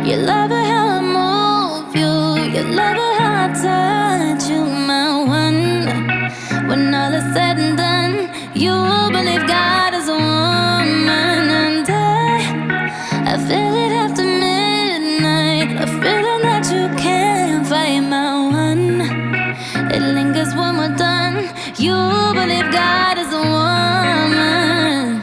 You love it how I move you. You love it how I touch you, my one. When all is said and done, you believe God is a woman, and I feel it after midnight. A feeling that you can't fight, my one. It lingers when we're done. You believe God is a woman.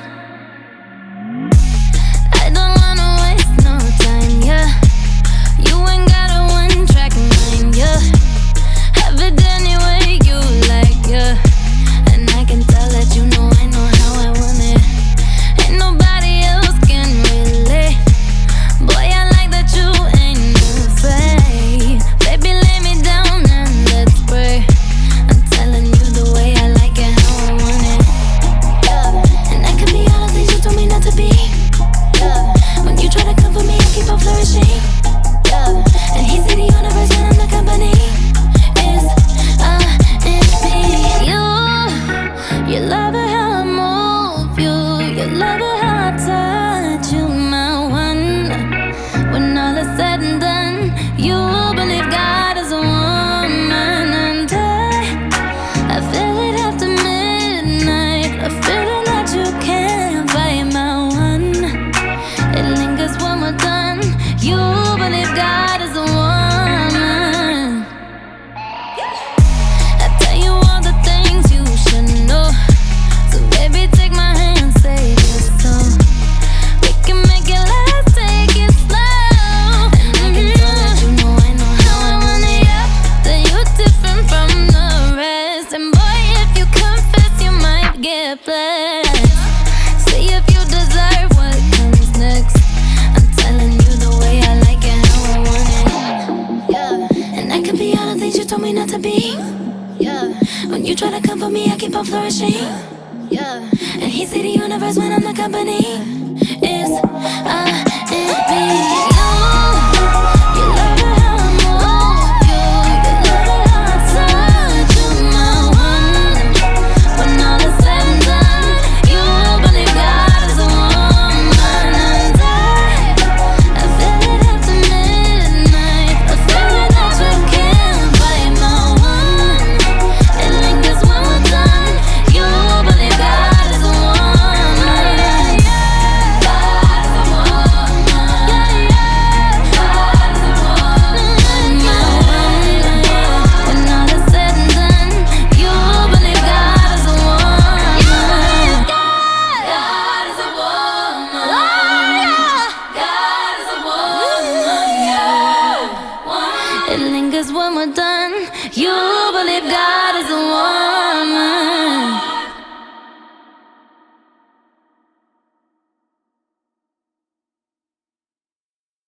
I don't wanna waste no time, yeah. You ain't got a one-track mind, yeah. Have it any way you like, yeah. And I can tell that you know I know how I want it. Ain't nobody else can relate. Boy, I like that you ain't afraid. Baby, lay me down and let's pray. I'm telling you the way I like it, how I want it, yeah. And I can be all the things you told me not to be, yeah. When you try to come for me, I keep on flourishing, yeah. And he said the universe when I'm the company is me. You love it how I move you. You love it how I touch you, my one. When all is said and done, you believe God is a woman, and I feel it after midnight. A feeling that you can't fight, my one. It lingers when we're done. You believe God is a woman. I tell you all the things you should know. So baby, take my hand, save your soul. We can make it last, take it slow. And I can tell that you know I know how I want it, yeah. That you're different from the rest. And boy, if you confess, you might get blessed. See if you deserve what comes next. I'm telling you the way I like it, how I want it, yeah. And I can be all the things you told me not to be, yeah. When you try to come for me, I keep on flourishing, yeah. And he see the universe when I'm the company is me. You love it how I move you. You love it how I touch you, my one. When all is said and done, you believe God is a woman, and I feel it after midnight. A feeling that you can't fight, my one. It lingers when we're done. You believe God is a woman, yeah. God is a woman, yeah, yeah. God is a woman, my one. When all is said and done, you believe God is a woman. God is a woman, God is a woman, yeah. It lingers when we're done. You